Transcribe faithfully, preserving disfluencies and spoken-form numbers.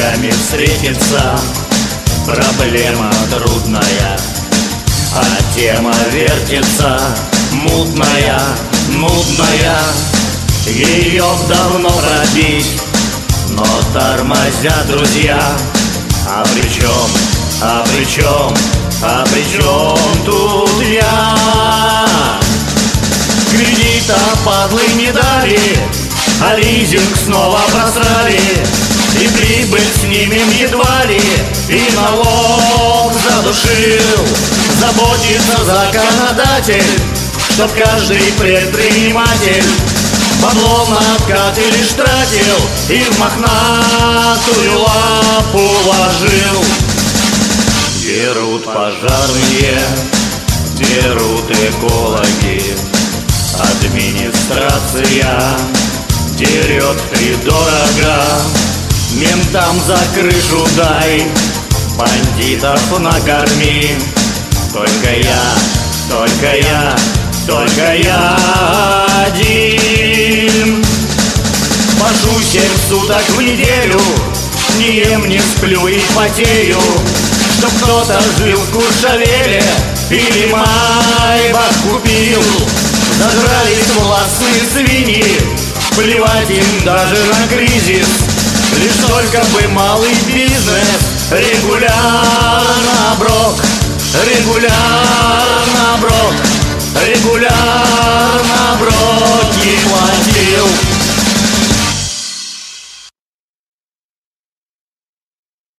ногами встретиться. Проблема трудная, а тема вертится. Мутная, нудная, ее давно пробить, но тормозят друзья. А при чем, а при чем, а при чем тут я? Кредита падлы не дали, а лизинг снова просрали. И прибыль снимем едва ли, и налог задушил. Заботится законодатель, чтоб каждый предприниматель бабло на откаты лишь тратил и в мохнатую лапу ложил. Дерут пожарные, дерут экологи, администрация дерет втридорога. Ментам за крышу дай, бандитов накорми. Только я, только я, только я один. Пашу семь суток в неделю, не ем, не сплю и потею, чтоб кто-то жил в Куршавеле или Майбах купил. Зажрались властные свиньи, плевать им даже на кризис. Лишь только бы малый бизнес регулярно брок, регулярно брок, регулярно броки платил.